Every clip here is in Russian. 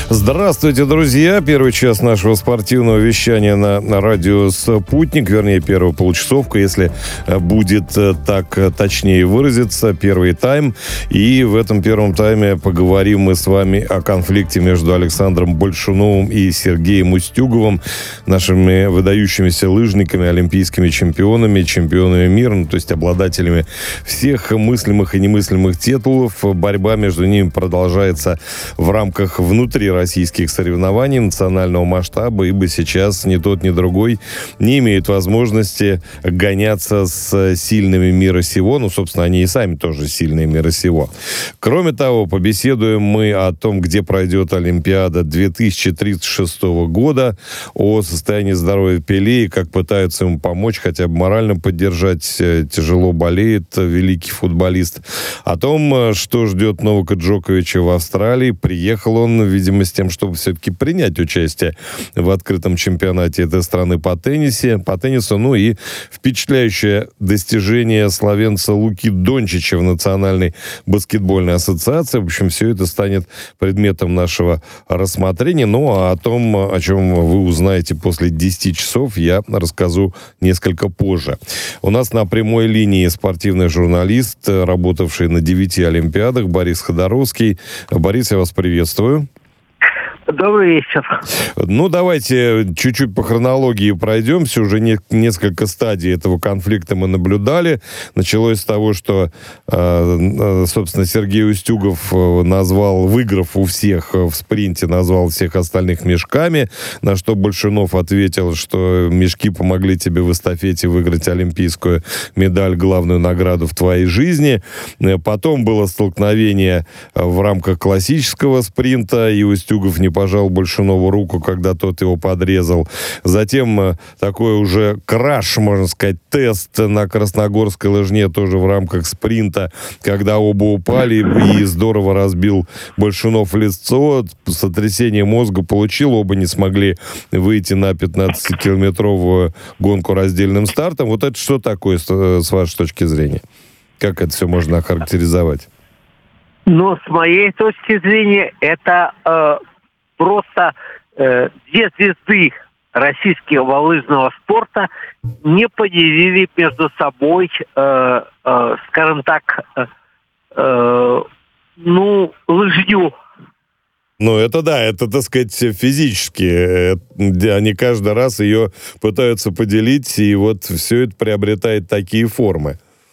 Здравствуйте, друзья! Первый час нашего спортивного вещания на радио «Спутник», вернее, первая получасовка, если будет так точнее выразиться, первый тайм. И в этом первом тайме поговорим мы с вами о конфликте между Александром Большуновым и Сергеем Устюговым, нашими выдающимися лыжниками, олимпийскими чемпионами, чемпионами мира, то есть обладателями всех мыслимых и немыслимых титулов. Борьба между ними продолжается в рамках внутрироссийских соревнований национального масштаба, ибо сейчас ни тот, ни другой не имеют возможности гоняться с сильными мира сего. Ну, собственно, они и сами тоже сильные мира сего. Кроме того, побеседуем мы о том, где пройдет Олимпиада 2036 года, о состоянии здоровья Пеле и как пытаются ему помочь, хотя бы морально поддержать. Тяжело болеет великий футболист. О том, что ждет Новака Джоковича в Австралии. Приехал он, видимо, с тем, чтобы все-таки принять участие в открытом чемпионате этой страны по теннису. Ну и впечатляющее достижение словенца Луки Дончича в Национальной баскетбольной ассоциации. В общем, все это станет предметом нашего рассмотрения. Ну, а о том, о чем вы узнаете после 10 часов, я расскажу несколько позже. У нас на прямой линии спортивный журналист, работавший на 9 Олимпиадах, Борис Ходоровский. Борис, я вас приветствую. Добрый вечер. Ну, давайте чуть-чуть по хронологии пройдемся. Уже несколько стадий этого конфликта мы наблюдали. Началось с того, что, собственно, Сергей Устюгов выиграв у всех в спринте, назвал всех остальных мешками, на что Большунов ответил, что мешки помогли тебе в эстафете выиграть олимпийскую медаль, главную награду в твоей жизни. Потом было столкновение в рамках классического спринта, и Устюгов не пожал Большунову руку, когда тот его подрезал. Затем такой уже краш, можно сказать, тест на красногорской лыжне, тоже в рамках спринта, когда оба упали и здорово разбил Большунов лицо, сотрясение мозга получил, оба не смогли выйти на 15-километровую гонку раздельным стартом. Вот это что такое, с вашей точки зрения? Как это все можно охарактеризовать? Но с моей точки зрения, это просто две звезды российского лыжного спорта не поделили между собой, скажем так, лыжню. Ну, это да, это, так сказать, физически. Они каждый раз ее пытаются поделить, и вот все это приобретает такие формы.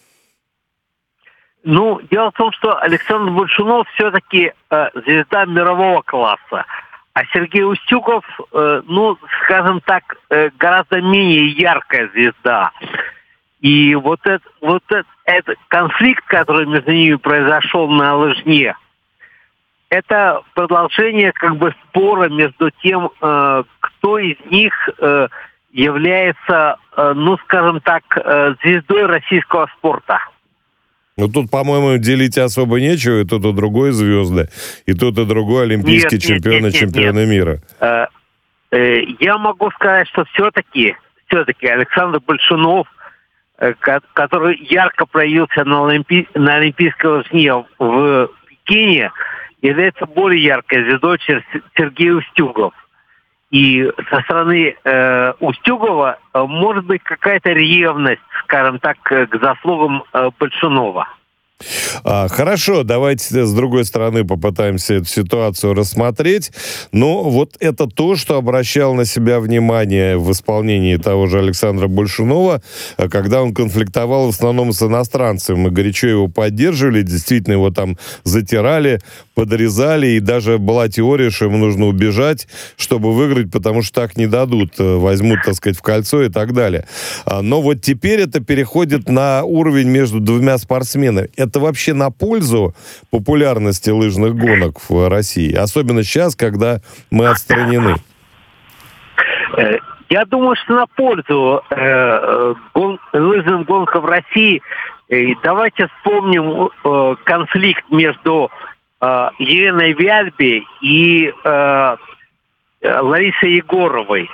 Ну, дело в том, что Александр Большунов все-таки звезда мирового класса. А Сергей Устюгов, скажем так, гораздо менее яркая звезда. И вот этот конфликт, который между ними произошел на лыжне, это продолжение спора между тем, кто из них является, скажем так, звездой российского спорта. Ну, тут, по-моему, делить особо нечего. И тот, и другой звезды, и тот, и другой олимпийский чемпион и чемпионы мира. Я могу сказать, что все-таки Александр Большунов, который ярко проявился на олимпийской лыжне в Пекине, является более яркой звездой, чем Сергей Устюгов. И со стороны Устюгова может быть какая-то ревность, скажем так, к заслугам Большунова. Хорошо, давайте с другой стороны попытаемся эту ситуацию рассмотреть. Но вот это то, что обращал на себя внимание в исполнении того же Александра Большунова, когда он конфликтовал в основном с иностранцем. Мы горячо его поддерживали, действительно его там затирали, подрезали, и даже была теория, что ему нужно убежать, чтобы выиграть, потому что так не дадут, возьмут, так сказать, в кольцо и так далее. Но вот теперь это переходит на уровень между двумя спортсменами. Это вообще на пользу популярности лыжных гонок в России? Особенно сейчас, когда мы отстранены. Я думаю, что на пользу лыжным гонкам в России. Давайте вспомним конфликт между Еленой Вяльбе и Ларисой Егоровой.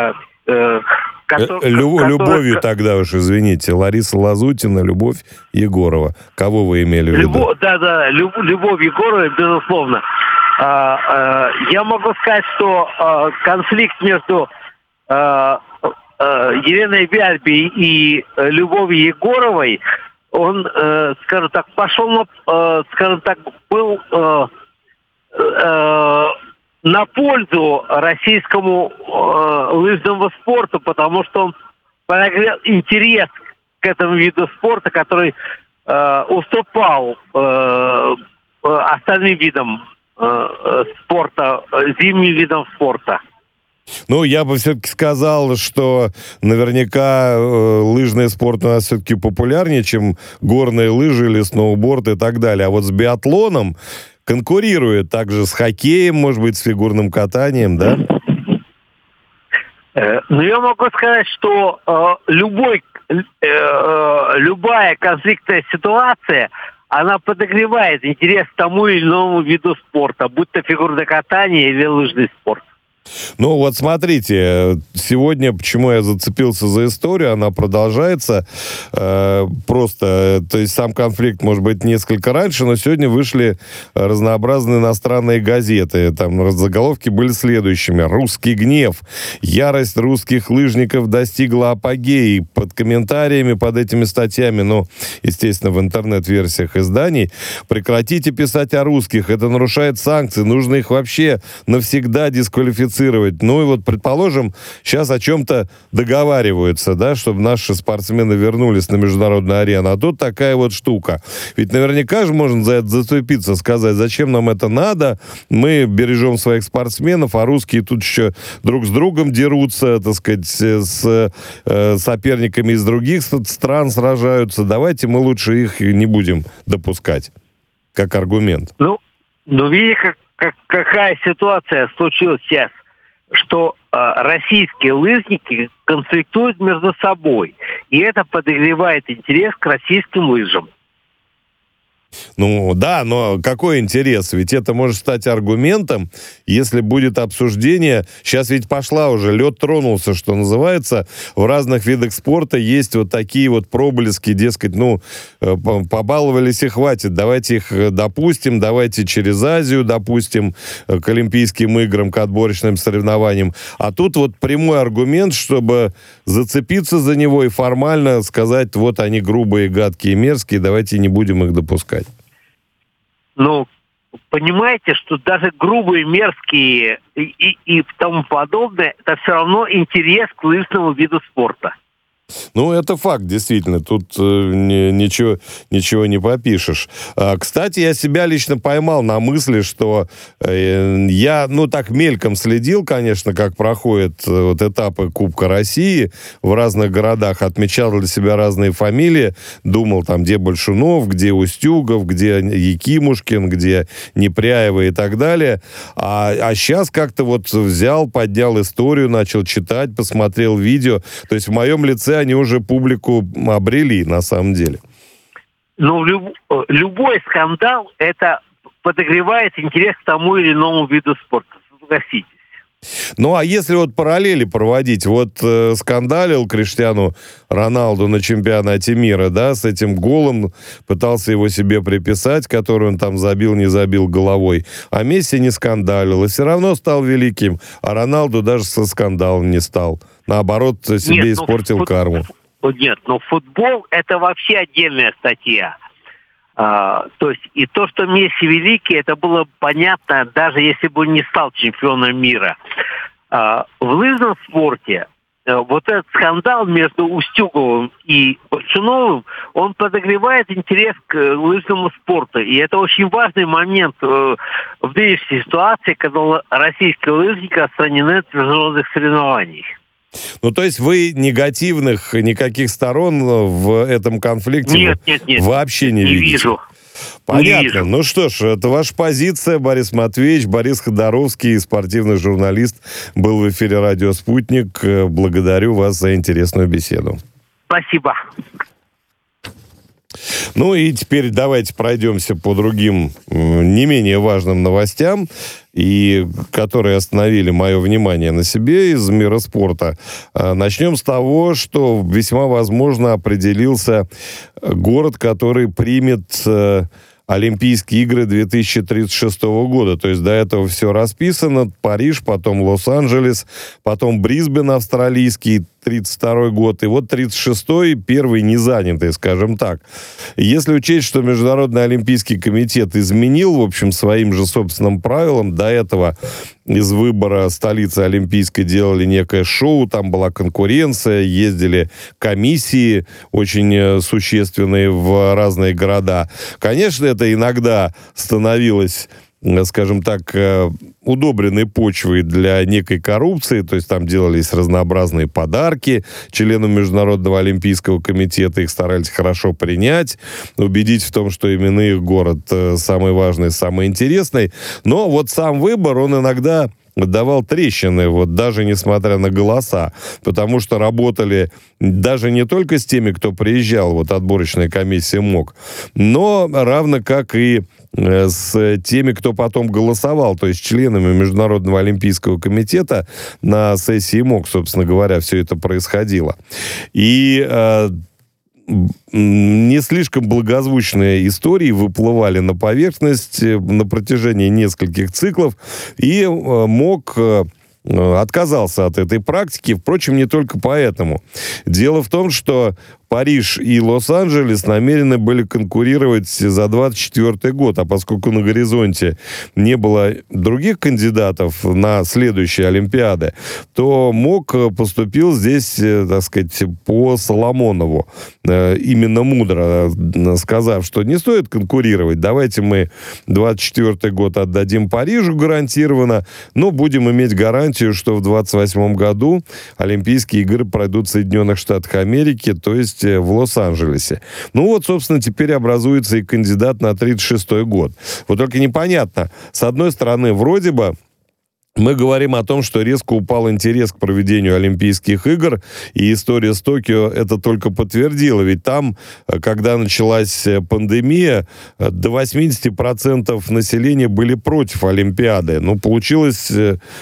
Любовью тогда уж, извините. Лариса Лазутина, Любовь Егорова. Кого вы имели в виду? Любовь Егорова, безусловно. Я могу сказать, что конфликт между Еленой Вяльби и Любовью Егоровой, он, скажем так, пошел, скажем так, был на пользу российскому лыжному спорту, потому что он подогрел интерес к этому виду спорта, который уступал остальным видам спорта, зимним видам спорта. Ну, я бы все-таки сказал, что наверняка лыжный спорт у нас все-таки популярнее, чем горные лыжи или сноуборд и так далее. А вот с биатлоном конкурирует также с хоккеем, может быть, с фигурным катанием, да? Ну, я могу сказать, что любая конфликтная ситуация, она подогревает интерес к тому или иному виду спорта, будь то фигурное катание или лыжный спорт. Ну, вот смотрите, сегодня, почему я зацепился за историю, она продолжается просто, то есть сам конфликт, может быть, несколько раньше, но сегодня вышли разнообразные иностранные газеты, там заголовки были следующими: «Русский гнев. Ярость русских лыжников достигла апогея». Под комментариями под этими статьями, ну, естественно, в интернет-версиях изданий: «Прекратите писать о русских, это нарушает санкции, нужно их вообще навсегда дисквалифицировать». Ну и вот, предположим, сейчас о чем-то договариваются, да, чтобы наши спортсмены вернулись на международную арену. А тут такая вот штука. Ведь наверняка же можно за это зацепиться, сказать, зачем нам это надо, мы бережем своих спортсменов, а русские тут еще друг с другом дерутся, так сказать, с соперниками из других стран сражаются. Давайте мы лучше их не будем допускать, как аргумент. Ну видите, какая ситуация случилась сейчас, что российские лыжники конфликтуют между собой, и это подогревает интерес к российским лыжам. Ну, да, но какой интерес? Ведь это может стать аргументом, если будет обсуждение. Сейчас ведь пошла уже, лед тронулся, что называется. В разных видах спорта есть вот такие вот проблески, дескать, ну, побаловались и хватит. Давайте их допустим, давайте через Азию допустим к Олимпийским играм, к отборочным соревнованиям. А тут вот прямой аргумент, чтобы зацепиться за него и формально сказать, вот они грубые, гадкие, мерзкие, давайте не будем их допускать. Ну, понимаете, что даже грубые, мерзкие и тому подобное, это все равно интерес к лыжному виду спорта. Ну, это факт, действительно. Тут ничего не попишешь. Кстати, я себя лично поймал на мысли, что я, ну, так мельком следил, конечно, как проходят вот этапы Кубка России в разных городах, отмечал для себя разные фамилии, думал, там, где Большунов, где Устюгов, где Якимушкин, где Непряева и так далее. А сейчас как-то вот взял, поднял историю, начал читать, посмотрел видео. То есть в моем лице они уже публику обрели, на самом деле. Ну, любой скандал, это подогревает интерес к тому или иному виду спорта. Согласитесь. Ну, а если вот параллели проводить, вот скандалил Криштиану Роналду на чемпионате мира, да, с этим голом, пытался его себе приписать, который он там забил, не забил головой, а Месси не скандалил, и все равно стал великим, а Роналду даже со скандалом не стал. Наоборот, себе испортил карму. Нет, но футбол – это вообще отдельная статья. То есть и то, что Месси великий, это было понятно, даже если бы он не стал чемпионом мира. В лыжном спорте вот этот скандал между Устюговым и Большуновым, он подогревает интерес к лыжному спорту. И это очень важный момент в нынешней ситуации, когда российские лыжники отстранены от международных соревнований. Ну, то есть вы негативных никаких сторон в этом конфликте нет, вообще не видите? Вижу. Понятно. Не вижу. Ну что ж, это ваша позиция. Борис Матвеевич, Борис Ходоровский, спортивный журналист, был в эфире «Радио Спутник». Благодарю вас за интересную беседу. Спасибо. Ну и теперь давайте пройдемся по другим не менее важным новостям, и которые остановили мое внимание на себе из мира спорта. Начнем с того, что весьма возможно определился город, который примет Олимпийские игры 2036 года. То есть до этого все расписано. Париж, потом Лос-Анджелес, потом Брисбен австралийский, 32 год, и вот 36-й, первый незанятый, скажем так. Если учесть, что Международный Олимпийский комитет изменил, в общем, своим же собственным правилам, до этого из выбора столицы Олимпийской делали некое шоу, там была конкуренция, ездили комиссии очень существенные в разные города. Конечно, это иногда становилось, скажем так, удобренной почвой для некой коррупции, то есть там делались разнообразные подарки членам Международного Олимпийского комитета, их старались хорошо принять, убедить в том, что именно их город самый важный, самый интересный. Но вот сам выбор, он иногда давал трещины, вот даже несмотря на голоса, потому что работали даже не только с теми, кто приезжал, вот отборочная комиссия МОК, но равно как и с теми, кто потом голосовал, то есть членами Международного Олимпийского комитета на сессии МОК, собственно говоря, все это происходило. И не слишком благозвучные истории выплывали на поверхность на протяжении нескольких циклов, и МОК отказался от этой практики, впрочем, не только поэтому. Дело в том, что Париж и Лос-Анджелес намерены были конкурировать за 24 год, а поскольку на горизонте не было других кандидатов на следующие Олимпиады, то МОК поступил здесь, так сказать, по Соломонову, именно мудро сказав, что не стоит конкурировать, давайте мы 24 год отдадим Парижу гарантированно, но будем иметь гарантию, что в 28 году Олимпийские игры пройдут в Соединенных Штатах Америки, то есть в Лос-Анджелесе. Ну вот, собственно, теперь образуется и кандидат на 36-й год. Вот только непонятно. С одной стороны, вроде бы мы говорим о том, что резко упал интерес к проведению Олимпийских игр, и история с Токио это только подтвердила. Ведь там, когда началась пандемия, до 80% населения были против Олимпиады. Ну, получилась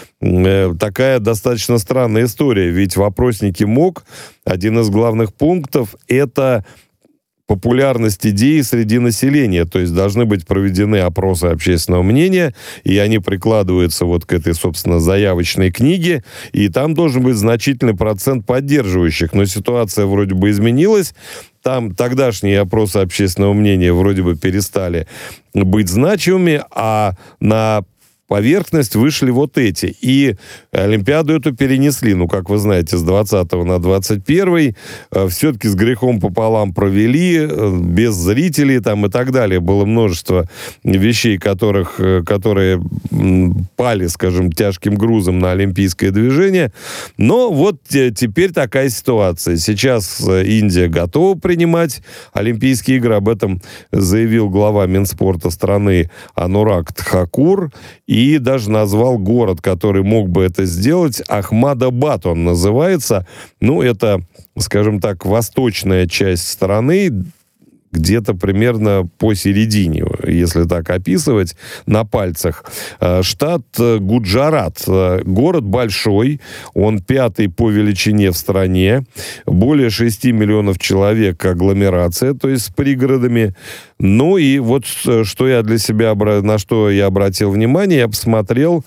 такая достаточно странная история. Ведь в опроснике МОК один из главных пунктов – это популярность идеи среди населения, то есть должны быть проведены опросы общественного мнения, и они прикладываются вот к этой, собственно, заявочной книге, и там должен быть значительный процент поддерживающих, но ситуация вроде бы изменилась, там тогдашние опросы общественного мнения вроде бы перестали быть значимыми, а на поверхность вышли вот эти. И Олимпиаду эту перенесли, ну, как вы знаете, с 20 на 21. Все-таки с грехом пополам провели, без зрителей там и так далее. Было множество вещей, которые пали, скажем, тяжким грузом на олимпийское движение. Но вот теперь такая ситуация. Сейчас Индия готова принимать Олимпийские игры. Об этом заявил глава Минспорта страны Анураг Тхакур. И даже назвал город, который мог бы это сделать, Ахмадабад он называется. Ну, это, скажем так, восточная часть страны, где-то примерно посередине, если так описывать, на пальцах. Штат Гуджарат. Город большой, он 5-й по величине в стране. Более 6 миллионов человек агломерация, то есть с пригородами. Ну и вот что я для себя, на что я обратил внимание, я посмотрел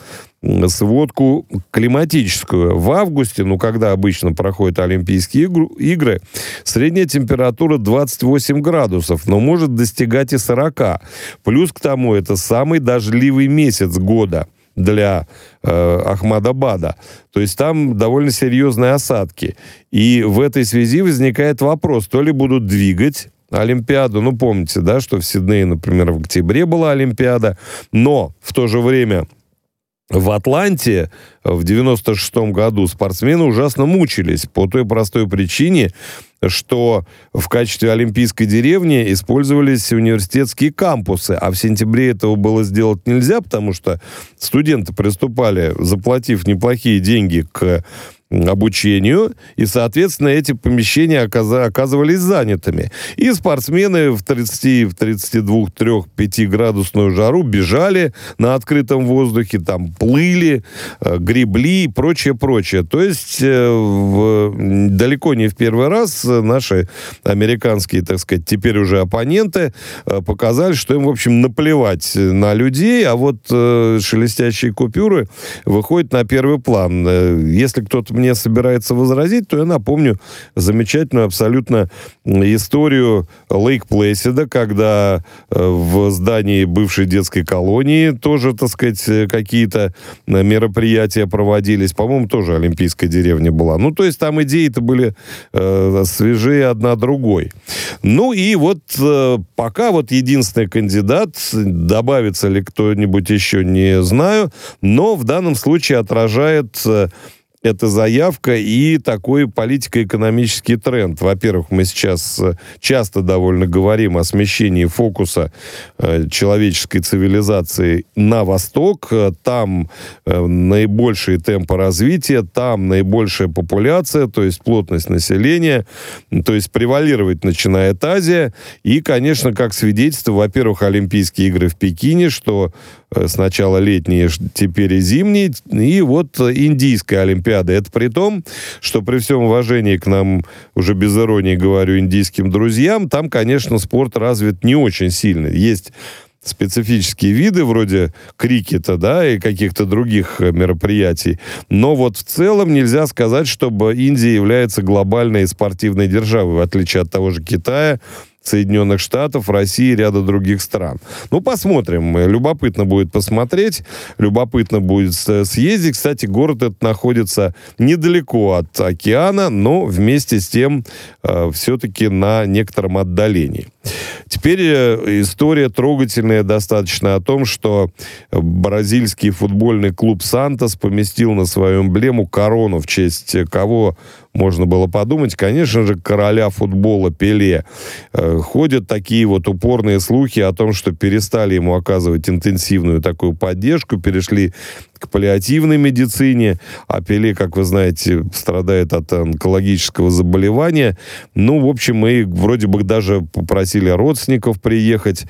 сводку климатическую. В августе, ну, когда обычно проходят Олимпийские игры, средняя температура 28 градусов, но может достигать и 40. Плюс к тому, это самый дождливый месяц года для Ахмадабада. То есть там довольно серьезные осадки. И в этой связи возникает вопрос, то ли будут двигать Олимпиаду, ну, помните, да, что в Сиднее, например, в октябре была Олимпиада, но в то же время в Атланте в 96-м году спортсмены ужасно мучились по той простой причине, что в качестве олимпийской деревни использовались университетские кампусы, а в сентябре этого было сделать нельзя, потому что студенты приступали, заплатив неплохие деньги к обучению, и, соответственно, эти помещения оказывались занятыми. И спортсмены в 32-3-5 градусную жару бежали на открытом воздухе, там плыли, гребли и прочее. То есть далеко не в первый раз наши американские, так сказать, теперь уже оппоненты показали, что им, в общем, наплевать на людей, а вот шелестящие купюры выходят на первый план. Если кто-то мне собирается возразить, то я напомню замечательную абсолютно историю Лейк Плэсида, когда в здании бывшей детской колонии тоже, так сказать, какие-то мероприятия проводились. По-моему, тоже олимпийская деревня была. Ну, то есть там идеи-то были свежее одна другой. Ну, и вот пока вот единственный кандидат, добавится ли кто-нибудь еще, не знаю, но в данном случае отражает эта заявка и такой политико-экономический тренд. Во-первых, мы сейчас часто довольно говорим о смещении фокуса человеческой цивилизации на восток. Там наибольшие темпы развития, там наибольшая популяция, то есть плотность населения, то есть превалировать начинает Азия. И, конечно, как свидетельство, во-первых, Олимпийские игры в Пекине, что сначала летние, теперь и зимние, и вот Индийская Олимпиада. Это при том, что при всем уважении к нам, уже без иронии говорю, индийским друзьям, там, конечно, спорт развит не очень сильно. Есть специфические виды, вроде крикета, да, и каких-то других мероприятий. Но вот в целом нельзя сказать, чтобы Индия является глобальной спортивной державой, в отличие от того же Китая, Соединенных Штатов, России и ряда других стран. Ну, посмотрим. Любопытно будет посмотреть, любопытно будет съездить. Кстати, город этот находится недалеко от океана, но вместе с тем все-таки на некотором отдалении. Теперь история трогательная достаточно о том, что бразильский футбольный клуб «Сантос» поместил на свою эмблему корону, в честь кого можно было подумать, конечно же, короля футбола Пеле. Ходят такие вот упорные слухи о том, что перестали ему оказывать интенсивную такую поддержку, перешли к паллиативной медицине, а Пеле, как вы знаете, страдает от онкологического заболевания. Ну, в общем, мы вроде бы даже попросили родственников приехать.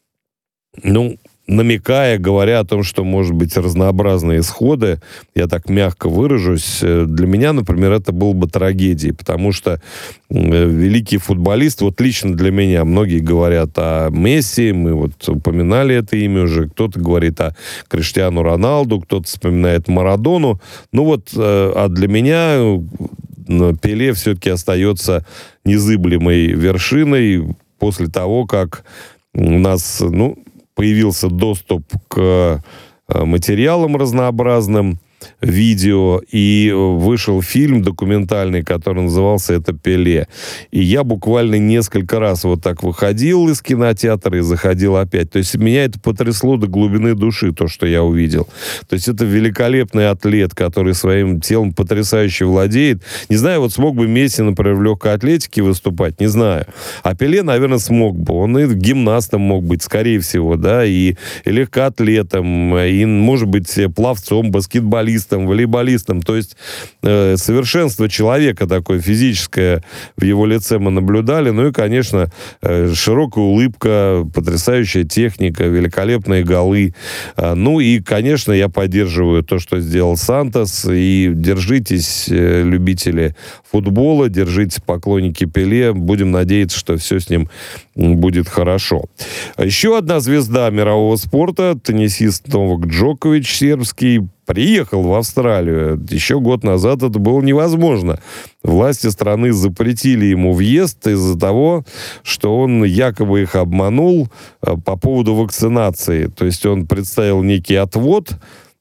Ну, намекая, говоря о том, что, может быть, разнообразные исходы, я так мягко выражусь, для меня, например, это было бы трагедией, потому что великий футболист, вот лично для меня, многие говорят о Месси, мы вот упоминали это имя уже, кто-то говорит о Криштиану Роналду, кто-то вспоминает Марадону, ну вот, а для меня Пеле все-таки остается незыблемой вершиной после того, как у нас, появился доступ к материалам разнообразным, видео, и вышел фильм документальный, который назывался «Это Пеле». И я буквально несколько раз вот так выходил из кинотеатра и заходил опять. То есть меня это потрясло до глубины души, то, что я увидел. То есть это великолепный атлет, который своим телом потрясающе владеет. Не знаю, вот смог бы Месси, например, в легкой атлетике выступать, не знаю. А Пеле, наверное, смог бы. Он и гимнастом мог быть, скорее всего, да, и легкоатлетом, и, может быть, пловцом, баскетболистом, волейболистом. То есть совершенство человека такое физическое в его лице мы наблюдали. Ну и, конечно, широкая улыбка, потрясающая техника, великолепные голы. Ну и, конечно, я поддерживаю то, что сделал Сантос. И держитесь, любители футбола, держитесь, поклонники Пеле. Будем надеяться, что все с ним будет хорошо. Еще одна звезда мирового спорта, теннисист Новак Джокович, сербский, приехал в Австралию. Еще год назад это было невозможно. Власти страны запретили ему въезд из-за того, что он якобы их обманул по поводу вакцинации. То есть он представил некий отвод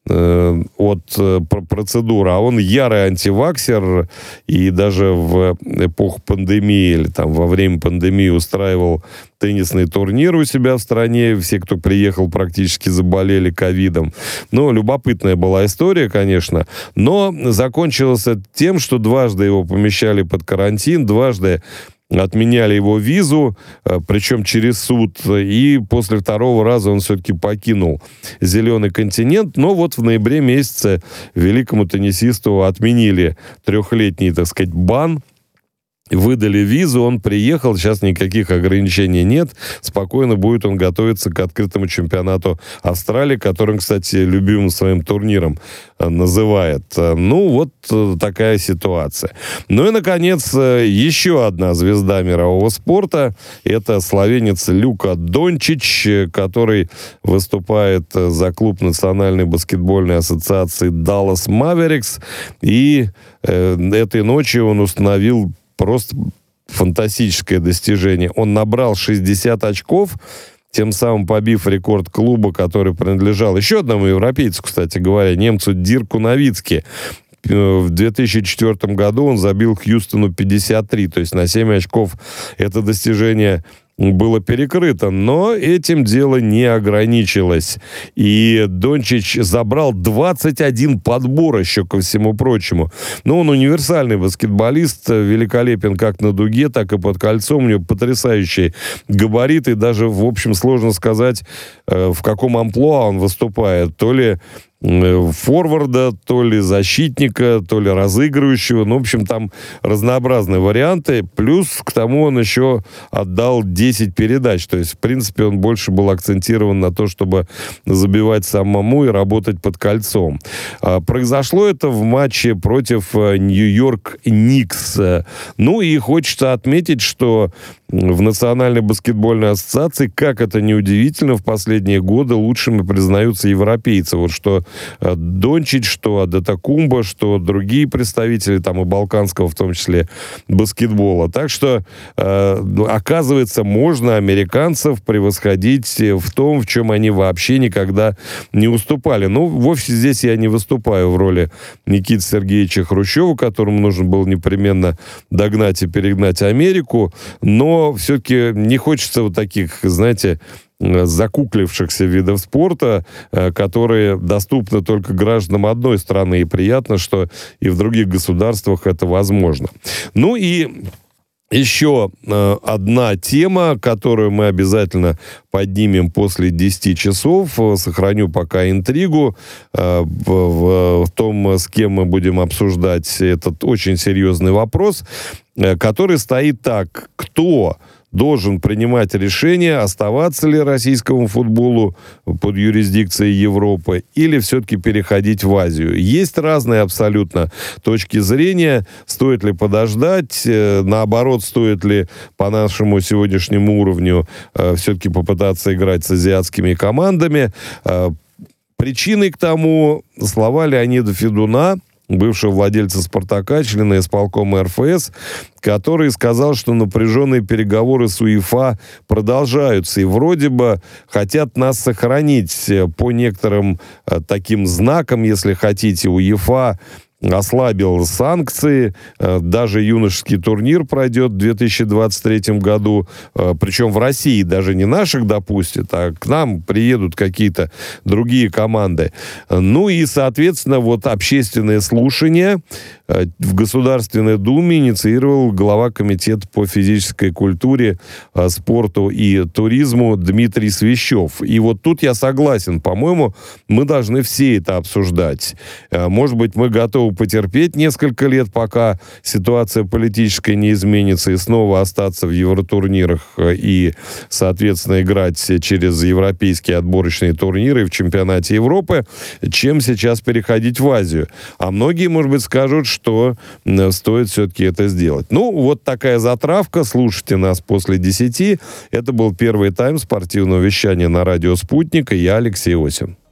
от процедуры, а он ярый антиваксер, и даже в эпоху пандемии или там во время пандемии устраивал теннисный турнир у себя в стране. Все, кто приехал, практически заболели ковидом. Ну, любопытная была история, конечно, но закончилось тем, что дважды его помещали под карантин, дважды отменяли его визу, причем через суд, и после второго раза он все-таки покинул зеленый континент, но вот в ноябре месяце великому теннисисту отменили 3-летний, так сказать, бан, выдали визу, он приехал, сейчас никаких ограничений нет, спокойно будет он готовиться к открытому чемпионату Австралии, который он, кстати, любимым своим турниром называет. Ну, вот такая ситуация. Ну и, наконец, еще одна звезда мирового спорта, это словенец Люка Дончич, который выступает за клуб Национальной баскетбольной ассоциации Dallas Mavericks, и этой ночью он установил просто фантастическое достижение. Он набрал 60 очков, тем самым побив рекорд клуба, который принадлежал еще одному европейцу, кстати говоря, немцу Дирку Новицки. В 2004 году он забил Хьюстону 53, то есть на 7 очков это достижение было перекрыто, но этим дело не ограничилось. И Дончич забрал 21 подбор еще ко всему прочему. Но он универсальный баскетболист, великолепен как на дуге, так и под кольцом. У него потрясающие габариты. Даже, в общем, сложно сказать, в каком амплуа он выступает. То ли форварда, то ли защитника, то ли разыгрывающего. Ну, в общем, там разнообразные варианты. Плюс к тому он еще отдал 10 передач. То есть, в принципе, он больше был акцентирован на то, чтобы забивать самому и работать под кольцом. Произошло это в матче против Нью-Йорк Никс. Ну, и хочется отметить, что в Национальной баскетбольной ассоциации, как это ни удивительно, в последние годы лучшими признаются европейцы. Вот что Дончич, что Адетокумбо, что другие представители, там и балканского в том числе, баскетбола. Так что, оказывается, можно американцев превосходить в том, в чем они вообще никогда не уступали. Ну, вовсе здесь я не выступаю в роли Никиты Сергеевича Хрущева, которому нужно было непременно догнать и перегнать Америку, но все-таки не хочется вот таких, знаете, закуклившихся видов спорта, которые доступны только гражданам одной страны. И приятно, что и в других государствах это возможно. Ну и еще одна тема, которую мы обязательно поднимем после 10 часов. Сохраню пока интригу в том, с кем мы будем обсуждать этот очень серьезный вопрос, который стоит так: кто должен принимать решение, оставаться ли российскому футболу под юрисдикцией Европы или все-таки переходить в Азию. Есть разные абсолютно точки зрения. Стоит ли подождать? Наоборот, стоит ли по нашему сегодняшнему уровню все-таки попытаться играть с азиатскими командами? Причиной к тому слова Леонида Федуна, бывшего владельца «Спартака», члена исполкома РФС, который сказал, что напряженные переговоры с УЕФА продолжаются, и вроде бы хотят нас сохранить по некоторым таким знакам, если хотите. УЕФА ослабил санкции, даже юношеский турнир пройдет в 2023 году, причем в России даже не наших допустят, а к нам приедут какие-то другие команды. Ну и, соответственно, вот общественные слушания в Государственной Думе инициировал глава Комитета по физической культуре, спорту и туризму Дмитрий Свищев. И вот тут я согласен, по-моему, мы должны все это обсуждать. Может быть, мы готовы потерпеть несколько лет, пока ситуация политическая не изменится, и снова остаться в евротурнирах и, соответственно, играть через европейские отборочные турниры в чемпионате Европы, чем сейчас переходить в Азию. А многие, может быть, скажут, что стоит все-таки это сделать. Ну, вот такая затравка. Слушайте нас после 10. Это был первый тайм спортивного вещания на радио «Спутник», и я, Алексей Осин.